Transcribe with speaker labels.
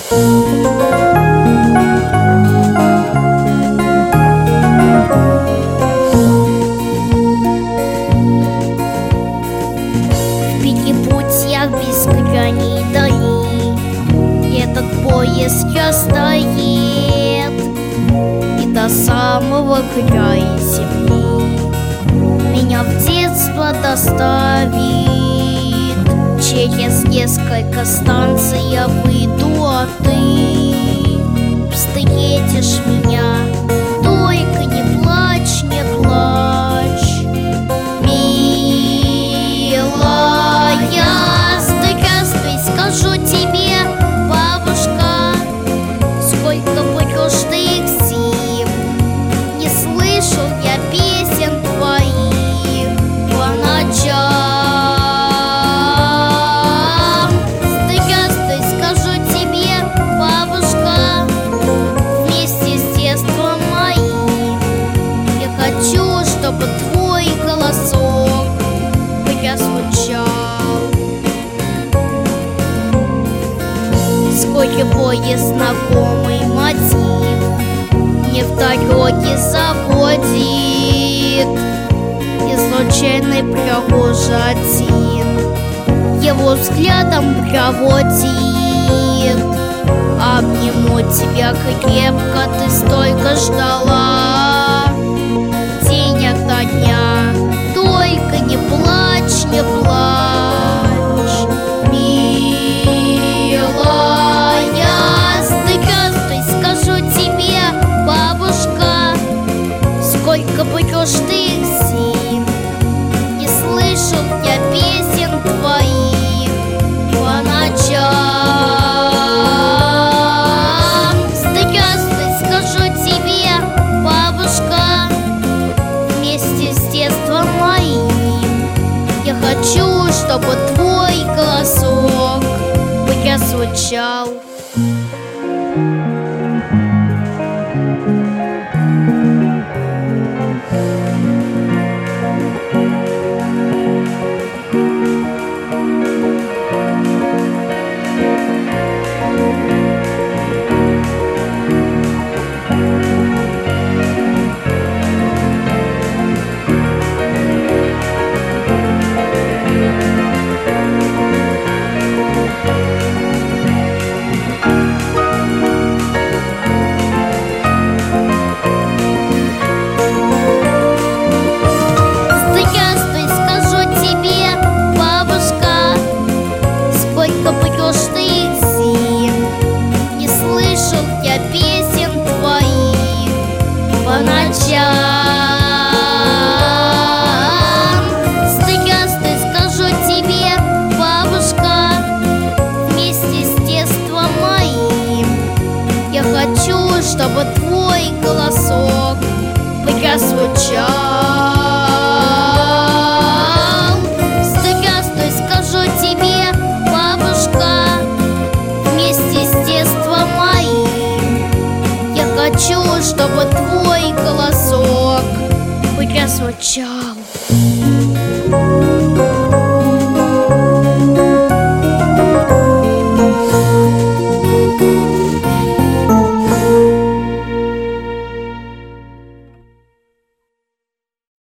Speaker 1: В перепутьях бескрайней дали этот поезд сейчас стоит, и до самого края земли меня в детство доставит. Через несколько станций я выйду, а ты встретишь меня. Только не плачь, не плачь, милая. Здравствуй, скажу тебе, бабушка, сколько прошлых зим не слышал я песен твоих по ночам. Здравствуй, скажу тебе, бабушка, вместе с детством моим я хочу, чтобы твой голосок прозвучал. Сколько поезд знакомый мотив не в дороге заводит, и случайный прохожий один его взглядом проводит. Обниму тебя крепко, ты столько ждала день ото дня. Только не плачь, не плачь, милая. Здравствуй, скажу тебе, бабушка, сколько прошлых зим не слышал я песен твоих по ночам. Здравствуй, скажу тебе, бабушка, вместе с детством моим я хочу, чтобы твой голосок прозвучал.